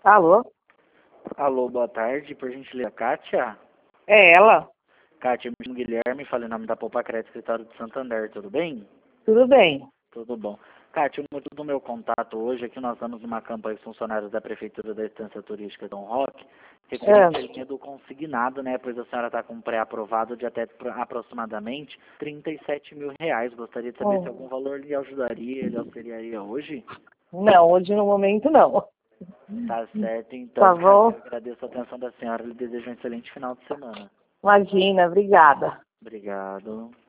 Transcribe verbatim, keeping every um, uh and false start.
Alô? Alô, boa tarde, por gentileza, Kátia? É ela? Kátia, eu me chamo Guilherme, falei em nome da Poupa Crédito, escritório de Santander, tudo bem? Tudo bem. Tudo bom. Kátia, o motivo do meu contato hoje é que nós estamos numa campanha de funcionários da Prefeitura da Estância Turística Dom Roque, referente à É. linha do consignado, né, pois a senhora está com um pré-aprovado de até pro- aproximadamente trinta e sete mil reais. Gostaria de saber se algum Hum. valor lhe ajudaria, lhe auxiliaria hoje? Não, hoje no momento não. Tá certo, Tá então, Kátia, bom? eu agradeço a atenção da senhora e lhe desejo um excelente final de semana. Imagina, obrigada. Obrigado.